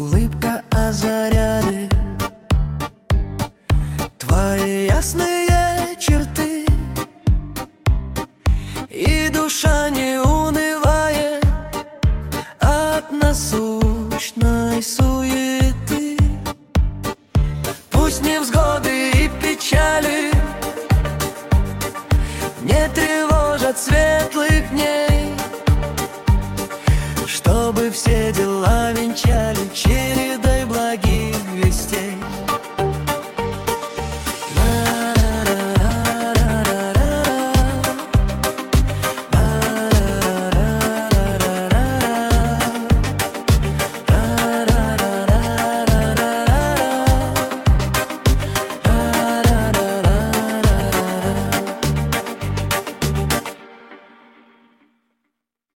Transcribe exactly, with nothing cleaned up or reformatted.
улыбка озаряет твои ясные черты, и душа не унывает от насущной суеты. Пусть невзгоды и печали не тревожат светлых дней, чтобы все дела венчали честь.